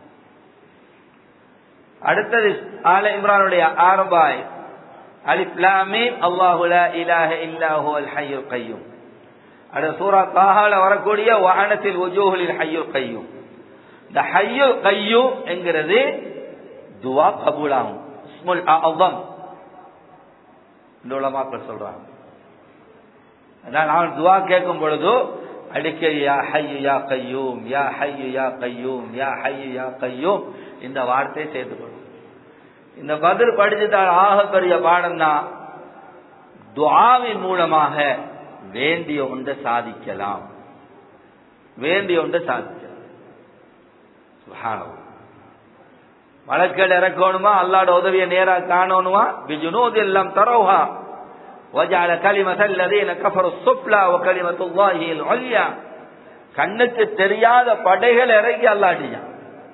அடுத்தது ஆல இம்ரானுடைய ஆரம்ப ஆயத், அலிஃப் லாம் மீம் அல்லாஹு லா இலாஹ இல்லா ஹுவல் ஹய்யுல் கய்யூம். அடுத்த சூரா தாஹால வரக்கூடிய வஅனத்தில் வுஜூஹுல் ஹய்யுல் கய்யூம். இந்த ஹய்யுல் கய்யூம் என்கிறது துஆ கபூலாகும், இஸ்முல் அஅஸம் இந்த உலமாக்கள் சொல்றாங்க. அதான் நான் துஆ கேட்கும் பொழுது அடிக்கடி யா ஹய்யு யா கய்யூம், யா ஹய்யு யா கய்யூம், யா ஹய்யு யா கய்யூம் இந்த வார்த்தையை சேர்த்து கொள்ளும். இந்த பதில் படிச்சுட்டால் ஆக பெரிய பாடம் தான். துஆவின் மூலமாக வேண்டிய ஒன்றை சாதிக்கலாம், வேண்டிய ஒன்றை சாதிக்கலாம். சுப்ஹானல்லாஹ். மலக்கள் இறக்கணுமா, அல்லாஹ்வோட உதவியை நேரா காணணுமா, பிஜுனூதில் லம் தரவுஹா வஜஅல கலிமத்தல் லதீன கஃபரு ஸுஃப்லா வ கலிமத்துல்லாஹில் உல்யா, கண்ணுக்கு தெரியாத படைகள் இறங்கி அல்லாஹ் அடிச்சான்.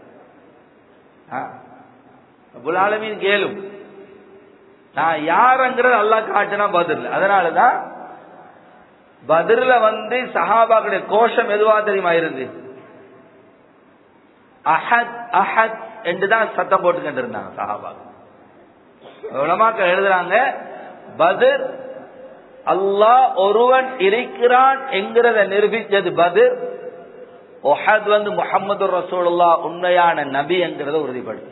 ரப்புல் ஆலமீன் கேளும், நான் யாருங்கிறது அல்லாஹ் காட்டினா பதில். அதனாலதான் பதிர்ல வந்து சஹாபாக்களுடைய கோஷம் எதுவா தெரியுமா இருந்து, அஹத் அஹத் என்றுதான் சத்தம் போட்டுக்கிட்டு இருந்தாங்க சஹாபாக்கள். உலமாக்கள் எழுதுறாங்க, பத்ர் அல்லாஹ் ஒருவன் இருக்கிறான் என்கிறத நிரூபித்தது பத்ர். உஹத் வந்து முஹம்மது ரசூலுல்லாஹ் உண்மையான நபி என்கிறத உறுதிப்படுத்தி,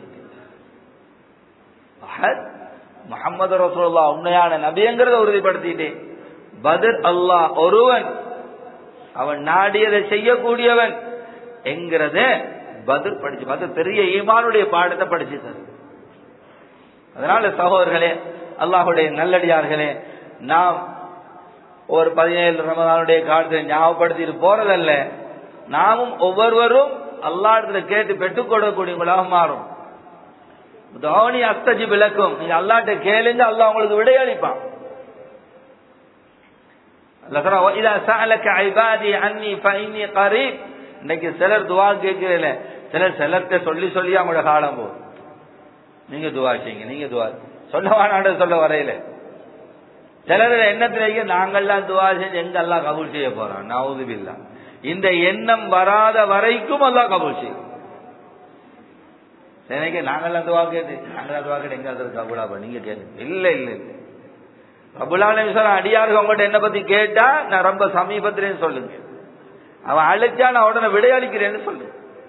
உஹத் முஹம்மது ரசூலுல்லாஹ் உண்மையான நபி என்கிறத உறுதிப்படுத்திட்டே. பத்ர் அல்லாஹ் ஒருவன், அவன் நாடியதை செய்யக்கூடியவன் என்கிறத பத்ர் படிச்சு பத்ர் பெரிய ஈமானுடைய பாடத்தை படிச்சு தரு. அதனால சகோதரர்களே, அல்லாஹுடைய நல்லடியார்களே, நாம் ஒரு பதினேழு ரமதானுடைய காலத்தை ஞாபகப்படுத்திட்டு போறதல்ல, நாமும் ஒவ்வொருவரும் அல்லாஹ்விடத்துல கேட்டு பெற்றுக் கொடுக்கக்கூடியவங்களாக மாறும். தௌனி அஸ்தஜிப் லக்கும், நீங்க அல்லாஹ்ட்ட கேளுங்க, அல்லாஹ் உங்களுக்கு விடையளிப்பான். இன்னைக்கு சிலர் துவா கேட்கிறீங்க, சிலர் சிலர்கிட்ட சொல்லி சொல்லி அவங்களோட காலம் போகும். நீங்க துவா செய்யுங்க, நீங்க துவா சொல்ல வேணாண்ட சொல்ல வரையில சிலர் எண்ணத்திலேயே நாங்கள்லாம் துவா செஞ்சு எங்க அல்லாஹ் கபூல் செய்ய போறோம். நவுது பில்லாஹ். இந்த எண்ணம் வராத வரைக்கும் அல்லாஹ் கபூல் செய்யும். எனக்கு நாங்கள்லாம் துவா கேட்டு நாங்களாம் துவா கேட்டு எங்க அது கபூலா நீங்க கேட்டு இல்ல இல்ல இல்ல கபூலான விஷயம் அடியாருக்கு உங்கள்கிட்ட என்ன பத்தி கேட்டா நான் ரொம்ப சமீபத்திலேன்னு சொல்லுங்க. அவன் அழைச்சா நான் உடனே விடையளிக்கிறேன்னு சொல்லு.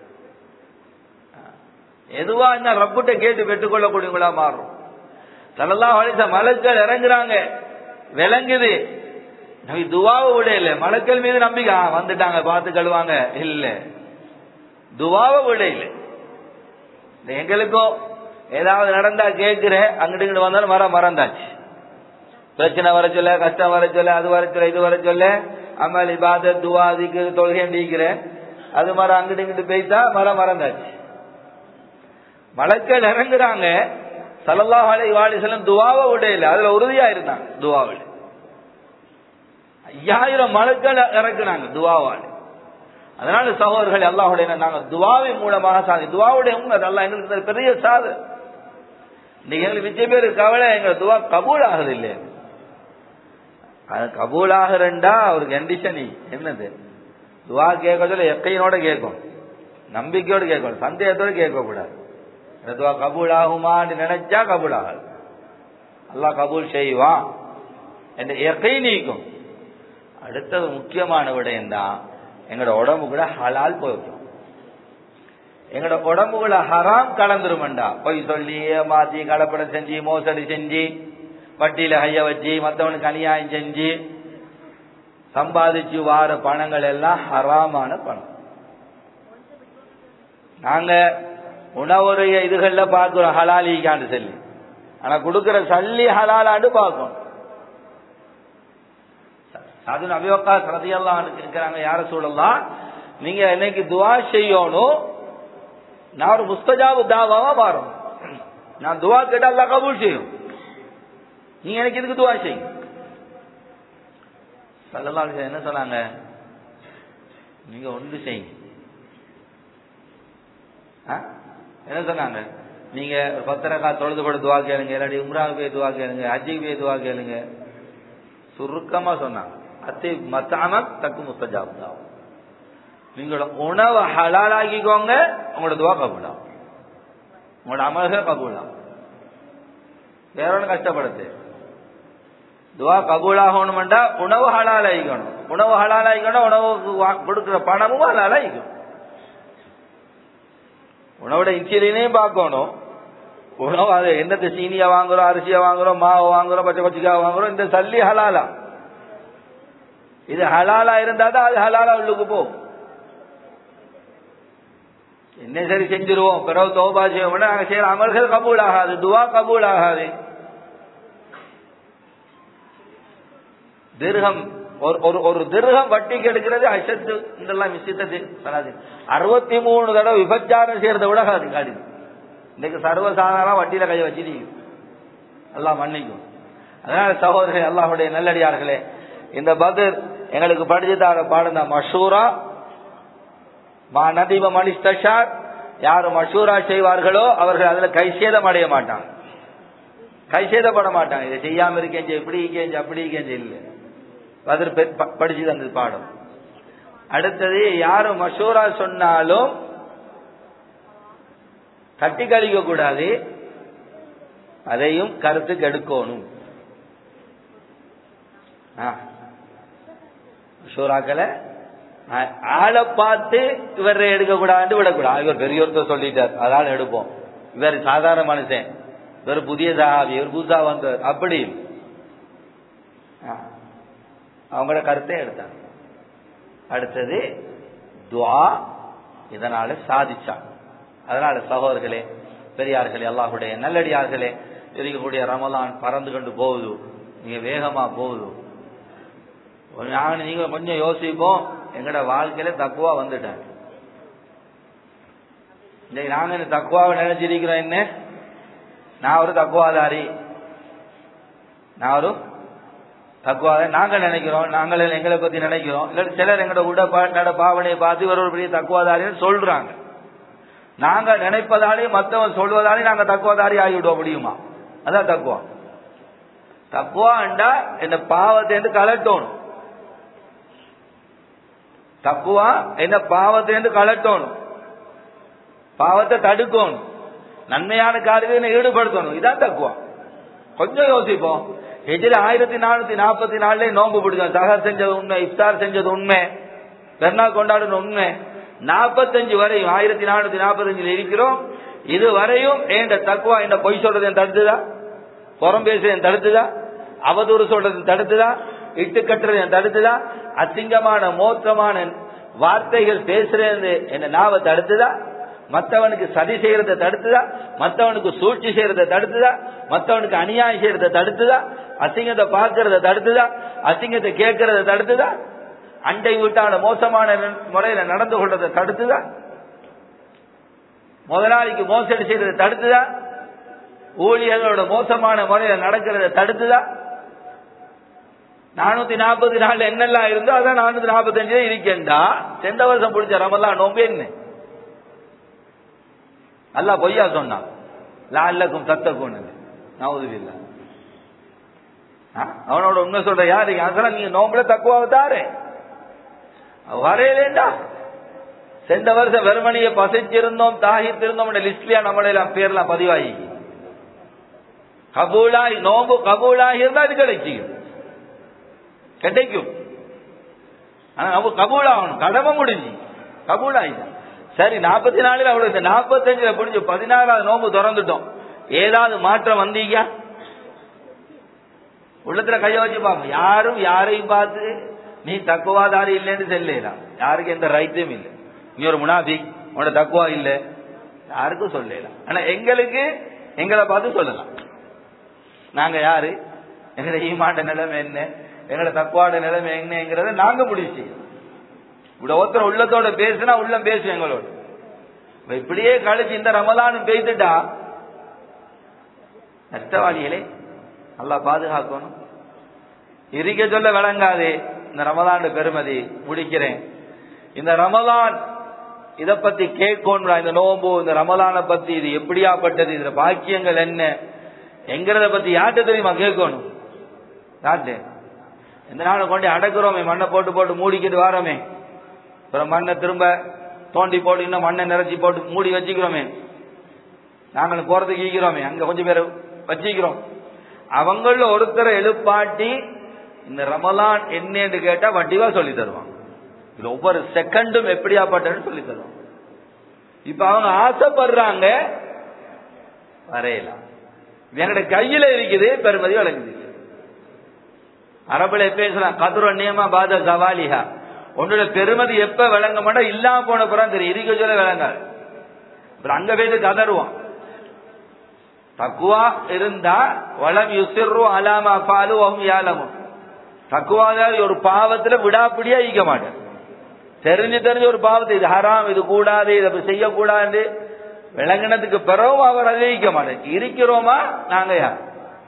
எதுவா இந்த ரப்புட்ட கேட்டு பெற்றுக்கொள்ளக்கூடியவங்களா மாறும். ஸல்லல்லாஹு அலைஹி வஸல்லம் மலக்கள் இறங்குறாங்க, விளங்குது துவாவை விட இல்ல, மலக்கள் மீது நம்பிக்கை வந்துட்டாங்க பார்த்து கழுவாங்க இல்ல, துவாவை விட இல்ல. எங்களுக்கோ ஏதாவது நடந்தா கேட்கிறேன், அங்கிட்டு இங்கிட்டு வந்தாலும் மரம் மறந்தாச்சு. பிரச்சனை வர சொல்ல, கஷ்டம் வர சொல்ல, அது வர சொல்ல, இது வர சொல்ல, அமல் இபாதத் துவா அதுக்கு தொழுகை நீக்கிறேன், அது மரம் அங்கிட்டு இங்கிட்டு போய்த்தா மரம் மறந்தாச்சு. மலக்கள் இறங்குறாங்க, ஸல்லல்லாஹு அலைஹி வஸல்லம் துவாவை விட இல்ல, அதுல உறுதியா இருந்தாங்க. துவாவில் ஐயாயிரம் மலக்கள் இறக்குனாங்க துவாவால். அதனால சகோதரர்கள் அல்லாஹ்வுடைய நாங்க துவாவின் மூலமாக சாதி துவாவுடைய அல்லாஹ் எங்களுக்கு பெரிய சாது. இன்னைக்கு எங்களுக்கு மிச்ச பேரு கவலை, எங்க துவா கபூல் ஆகுது இல்லையா. அது கபூல் ஆகுறா ஒரு கண்டிஷன் என்னது, துவா கேட்க சொல்ல எக்கையினோட கேட்கும், நம்பிக்கையோடு கேட்கணும், சந்தேகத்தோடு கேட்க கூடாது. துவா கபூல் ஆகுமான்னு நினைச்சா கபூல் ஆகாது. அல்லாஹ் கபூல் செய்வான் என்ற எக்கை நீக்கும். அடுத்தது முக்கியமான விடயம் தான், எங்களோட உடம்புக்குள்ள ஹலால் போய்க்கும். எங்களோட உடம்புக்குள்ள ஹராம் கலந்துருமண்டா, பொய் சொல்லி ஏமாத்தி கலப்படம் செஞ்சு மோசடி செஞ்சு வட்டியில கைய வச்சு மற்றவனுக்கு அநியாயம் செஞ்சு சம்பாதிச்சு வார பணங்கள் எல்லாம் ஹராமான பணம். நாங்க உணவுடைய இதுகள்ல பார்க்கிறோம் ஹலாலிக்காண்டு சொல்லி, ஆனா கொடுக்கிற சல்லி ஹலாலாண்டு பார்க்கணும். அது அபூ வக்காஸ் ரலியல்லாஹு அன்ஹு இருக்கிறாங்க, யார சொல்லலாம் நீங்க இன்னைக்கு துவா செய்யணும், நான் ஒரு முஸ்தஜாபு தாவாவா மாறும், நான் துவா கேட்டா அல்லாஹ் கபூல் செய்யும், நீங்க எனக்கு இதுக்கு துவா செய்யுங்க. ஸல்லல்லாஹு அலைஹி வஸல்லம் என்ன சொன்னாங்க, நீங்க ஒன்று செய்யுங்க. என்ன சொன்னாங்க, நீங்க பத்து ரக்காத் தொழுது கூட துவா கேளுங்க, இல்லாட்டி உம்ராவுக்கு போய் துவா கேளுங்க, ஹஜ்ஜுக்கு போய் துவா கேளுங்க. சுருக்கமா சொன்னாங்க, அத்தி மத்தாமத் தக்கு முஸ்தஜாப் தான். நீங்களோட உணவை ஹலாலாக்கிக்கோங்க, உங்களோட துவா கபூலாம், உங்களோட அமல்கள் கபூலாம். வேற ஒன்று கஷ்டப்படுது, துவா கபூலாகணும்டா உணவு ஹலாலாகிக்கணும், உணவு ஹலாலாகிக்கணும், உணவுக்கு கொடுக்கிற பணமும் ஹலாலாகிக்கணும். உணவோட இன்சூரியனையும் பார்க்கணும், உணவு அது என்னத்தை சீனியா வாங்குறோம், அரிசியா வாங்குறோம், மாவை வாங்குறோம், பச்சை பச்சைக்காய் வாங்குறோம், இந்த சல்லி ஹலாலா, இது ஹலாலா இருந்தா தான் அது ஹலாலா உள்ளுக்கு போகும். என்ன சரி செஞ்சிருவோம், பிறகு தௌபா செய்வோம், நாங்க செய்யற அமல்கள் கபூல் ஆகாது, துவா கபூல் ஆகாது. திர்ஹம் ஒரு ஒரு திர்ஹம் வட்டிக்கு எடுக்கிறது அஷத்து, இதெல்லாம் விஷயத்தை அறுபத்தி மூணு தடவை விபச்சாரம் செய்யறதை விட காடி. இன்னைக்கு சர்வசாதாரண வட்டியில கையை வச்சு எல்லாம் மன்னிக்கும். அதனால சகோதரர்களே, அல்லாஹ்வுடைய நல்லடியார்களே, இந்த பத்ர் எங்களுக்கு படிச்சு தர பாடம் தான் மஷூரா மா நதீப மனிஸ்தஷார். யாரு மஷூரா செய்வார்களோ அவர்கள் அதுல கைசேதம் அடைய மாட்டாங்க, கைசேதப்பட மாட்டாங்க. இதை செய்யாம இருக்கேன், இப்படி இருக்கேன், அப்படி இருக்கேன் இல்லை. பத்ர் படிச்சு தந்தது பாடம். அடுத்தது யாரு மஷூரா சொன்னாலும் தட்டி கழிக்க கூடாது, அதையும் கருத்துக்கு எடுக்கணும். மஷூராக்களை ஆளை பார்த்து இவரை எடுக்க கூடாது விடக்கூடாது. இவர் பெரியொருத்தர் சொல்லிட்டார் அதால எடுப்போம், இவர் சாதாரண மனுஷன், இவர் புதிய சஹாபி, இவர் புதுசா வந்தவர், அப்படி அவங்களோட கருத்தை எடுத்தாங்க. அடுத்தது துஆ இதனால சாதிச்சாங்க. அதனால சகோதரர்களே, பெரியார்களே, அல்லாஹ்வுடைய நல்லடியார்களே, இருக்கக்கூடிய ரமலான் பறந்து கொண்டு போகுது, நீங்க வேகமா போகுது. நீங்க கொஞ்சம் யோசிப்போம், எங்கட வாழ்க்கையில தக்குவா வந்துட்டாங்க. இன்னைக்கு நாங்க இந்த தக்குவாவை நினைச்சிருக்கிறோம், என்ன நான் ஒரு தக்குவாதாரி, நான் ஒரு தக்குவாத நாங்க நினைக்கிறோம், நாங்களே எங்களை பத்தி நினைக்கிறோம். இல்ல சிலர் எங்களோட உட பாவனையை பார்த்து ஒரு பெரிய தக்குவாதாரின்னு சொல்றாங்க. நாங்க நினைப்பதாலே மற்றவன் சொல்வதாலே நாங்க தக்குவாதாரி ஆகிவிட முடியுமா? அதான் தக்குவா. தக்குவாண்டா இந்த பாவத்தை இருந்து கலட்டணும். தக்குவா என்ன பாவத்தை இருந்து கலட்டணும், பாவத்தை தடுக்கணும், நன்மையான காரியத்தை ஈடுபடுத்தணும். இதான் தக்குவா. கொஞ்சம் யோசிப்போம். ஹிஜ்ரி ஆயிரத்தி நானூத்தி நாற்பத்தி நாலுல நோன்பு பிடிச்சோம். சஹர் செஞ்சது உண்மை, இஃப்தார் செஞ்சது உண்மை, பெருநாள் கொண்டாடுன உண்மை. நாற்பத்தஞ்சு வரையும் ஆயிரத்தி நானூத்தி நாற்பத்தஞ்சுல இருக்கிறோம். இது வரையும் என் தக்குவா என்ன பொய் சொல்றது தடுத்துதா, புறம் பேசுறது தடுத்துதா, அவதூறு சொல்றது தடுத்துதா, இட்டு கட்டுறது தடுத்துதா, அசிங்கமான மோசமான வார்த்தைகள் பேசுறது என்ன நாவை தடுத்துதா, மற்றவனுக்கு சதி செய்யறத தடுத்துதா, மற்றவனுக்கு சூழ்ச்சி செய்யறத தடுத்துதா, மற்றவனுக்கு அநியாயம் செய்யறத தடுத்துதா, அசிங்கத்தை பார்க்கறத தடுத்துதா, அசிங்கத்தை கேட்கறத தடுத்துதா, அண்டை வீட்டான மோசமான முறையில நடந்து கொள்றதை தடுத்துதா, முதலாளிக்கு மோசடி செய்யறதை தடுத்துதா, ஊழியர்களோட மோசமான முறையில நடக்கிறத தடுத்துதா. நானூத்தி நாற்பத்தி நாலுல என்னெல்லாம் இருந்தோ அதான் நானூத்தி நாற்பத்தி அஞ்சுல இருக்கேன்டா. சென்ற வருஷம் பிடிச்ச ரமலான் நோம்பு என்ன அல்லா பொய்யா சொன்னான், லால்லக்கும் தத்தக்கும் நவுதுபில்லா. அவனோட உண்மை சொல்ற யாரு? அதெல்லாம் நீங்க நோம்புல தக்குவாவை தாரு வரையிலேண்டா. சென்ற வருஷம் வெறுமணியை பசிச்சிருந்தோம், தாகித்திருந்தோம் லிஸ்ட்லயா நம்மள பேர்லாம் பதிவாகி கபூலாகி நோம்பு கபூலாகி இருந்தா அது கிடைக்கும் கிடைக்கும். ஆனா நம்ம கபூலாகணும், கடமை முடிஞ்சு கபூலாகிதான். சரி, நாற்பத்தி நாலுல அவ்வளவு, நாற்பத்தி அஞ்சுல புரிஞ்சு பதினாறாவது நோம்பு திறந்துட்டோம். ஏதாவது மாற்றம் வந்தீங்க? உள்ளத்துல கைய வச்சு பாங்க. யாரும் யாரையும் பார்த்து நீ தக்குவாதாரி இல்லைன்னு சொல்லலாம். யாருக்கு எந்த ரைட்டும் இல்லை. நீ ஒரு முனாஃபிக், உன்னோட தக்குவா இல்லை, யாருக்கும் சொல்லலாம். ஆனா எங்களுக்கு எங்களை பார்த்து சொல்லலாம். நாங்க யாரு, எங்களோட ஈமாண்ட நிலைமை என்ன, எங்களோட தக்குவாட நிலைமை என்னங்கிறத நாங்க முடிச்சு இப்படி ஒருத்தர் உள்ளத்தோட பேசுனா உள்ளம் பேசும் எங்களோட. இப்படியே கழிச்சு இந்த ரமலானும் பேசிட்டா நஷ்டவாளிகளே அல்லாஹ் பாதுகாக்கணும். இருக்க சொல்ல விளங்காதே இந்த ரமலான் பெருமதி. முடிக்கிறேன். இந்த ரமலான் இத பத்தி கேட்கணும். இந்த நோம்பு, இந்த ரமலானை பத்தி இது எப்படியாப்பட்டது, இதுல பாக்கியங்கள் என்ன என்கிறத பத்தி யார்கிட்ட தெரியுமா கேட்கணும்? யார்கிட்ட? இந்த நாளை கொண்டு அடக்குறோமே, மண்ணை போட்டு போட்டு மூடிக்கிட்டு வாரோமே, அப்புறம் மண்ணை திரும்ப தோண்டி போட்டு இன்னும் மண்ணை நிறைச்சி போட்டு மூடி வச்சுக்கிறோமே, நாங்களும் போறதுக்கு ஈக்கிறோமே, அங்க கொஞ்சம் பேர் வச்சுக்கிறோம். அவங்கள ஒருத்தரை எழுப்பாட்டி இந்த ரமலான் என்னன்னு கேட்டா வட்டிவா சொல்லி தருவாங்க. இதுல ஒவ்வொரு செகண்டும் எப்படியாப்பட்டன்னு சொல்லி தருவாங்க. இப்ப அவங்க ஆசைப்படுறாங்க வரையலாம். என்னோட கையில இருக்குது, பெருமதி வழங்குது. அரபுல பேசலாம் கதுர நியமா பாத சவாலிஹா. உன்னோட பெருமதி எப்ப விளங்க மாட்டா இல்லாம போன பிறகு தெரியும். இருக்க சொல்ல விளங்காது. அங்க போய் கதருவான். தக்குவா இருந்தா வளம் யுசிர்ரு அலாமா பாலு வஹும் யாலமுன். தக்குவாதாரி ஒரு பாவத்துல விடாப்பிடியா ஈக்க மாட்டேன். தெரிஞ்சு தெரிஞ்சு ஒரு பாவத்தை இது ஹராம், இது கூடாது, இதை செய்யக்கூடாது விளங்கினதுக்கு பிறகும் அவர் அதை ஈக்க மாட்டேன். இருக்கிறோமா நாங்க யார்?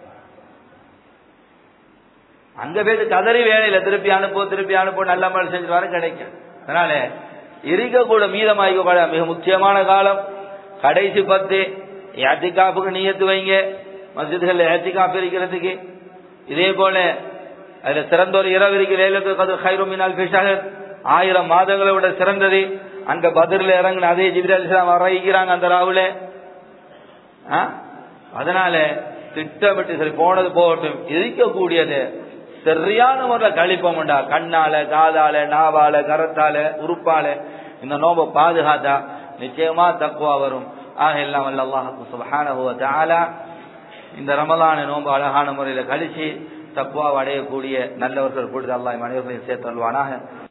அங்க போய் கதறி வேலையில திருப்பி அனுப்போ திருப்பி அனுப்போ நல்ல மாதிரி செஞ்சு வர கிடைக்கும். அதனால இருக்க கூட மீதமாய்க்க கூட மிக முக்கியமான காலம் கடைசி பத்து. ஏத்திகாப்புக்கு நியத்து வைங்க, மஸ்ஜிதுகள் ஏத்திகாப்பு இருக்கிறதுக்கு. இதே போல அதுல சிறந்த ஒரு இரவு இருக்கிற ஆயிரம் மாதங்களை விட சிறந்தது. அங்க பதிரில் இறங்கின அதே ஜிப்ரீல் அலைஹிஸ்ஸலாம் வரைக்கிறாங்க அந்த ராவுல. அதனால திட்டமிட்டு சரி போனது போகட்டும், இருக்கக்கூடியது சரியான முறையில் கழிப்போம்டா. கண்ணால, காதால, நாவால, கரத்தால, உறுப்பால இந்த நோம்பை பாதுகாத்தா நிச்சயமா தக்குவா வரும். ஆக எல்லாம் வல்ல அல்லாஹ் சுப்ஹானஹு வ தஆலா இந்த ரமலான் நோம்பு அழகான முறையில் கழிச்சு தக்குவா அடையக்கூடிய நல்லவர்கள் கூடுதல் அல்லாஹ் மனிதர்களையும் சேர்த்தல்வானாக.